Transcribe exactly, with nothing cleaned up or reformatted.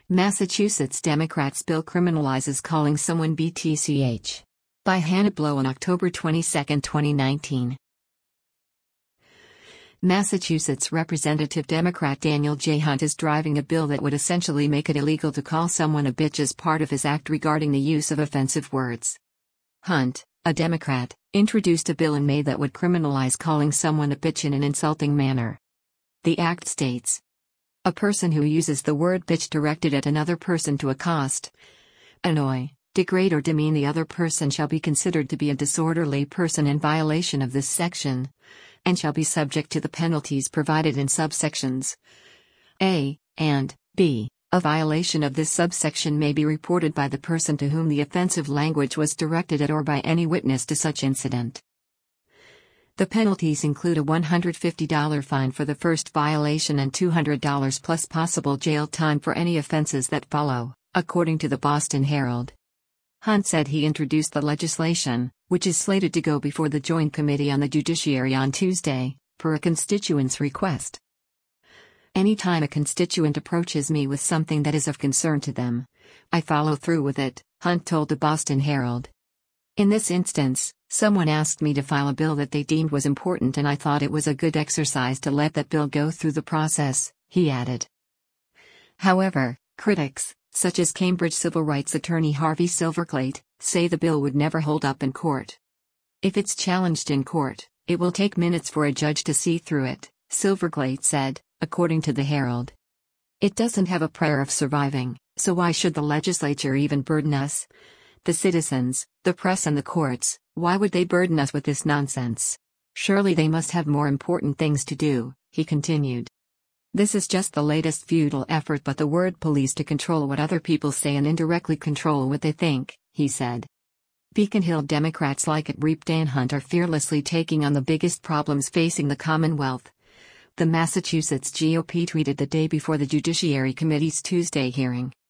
Massachusetts Democrats bill criminalizes calling someone B T C H. By Hannah Blow on October twenty-second, twenty nineteen. Massachusetts Representative Democrat Daniel J. Hunt is driving a bill that would essentially make it illegal to call someone a bitch as part of his act regarding the use of offensive words. Hunt, a Democrat, introduced a bill in May that would criminalize calling someone a bitch in an insulting manner. The act states, a person who uses the word bitch directed at another person to accost, annoy, degrade or demean the other person shall be considered to be a disorderly person in violation of this section, and shall be subject to the penalties provided in subsections A and B. A violation of this subsection may be reported by the person to whom the offensive language was directed at or by any witness to such incident. The penalties include a one hundred fifty dollars fine for the first violation and two hundred dollars plus possible jail time for any offenses that follow, according to the Boston Herald. Hunt said he introduced the legislation, which is slated to go before the Joint Committee on the Judiciary on Tuesday, per a constituent's request. Anytime a constituent approaches me with something that is of concern to them, I follow through with it, Hunt told the Boston Herald. In this instance, someone asked me to file a bill that they deemed was important and I thought it was a good exercise to let that bill go through the process, he added. However, critics, such as Cambridge civil rights attorney Harvey Silverglate, say the bill would never hold up in court. If it's challenged in court, it will take minutes for a judge to see through it, Silverglate said, according to the Herald. It doesn't have a prayer of surviving, so why should the legislature even burden us? The citizens, the press and the courts, why would they burden us with this nonsense? Surely they must have more important things to do, he continued. This is just the latest futile effort but the word police to control what other people say and indirectly control what they think, he said. Beacon Hill Democrats like it Reep Dan Hunt are fearlessly taking on the biggest problems facing the Commonwealth. The Massachusetts G O P tweeted the day before the Judiciary Committee's Tuesday hearing.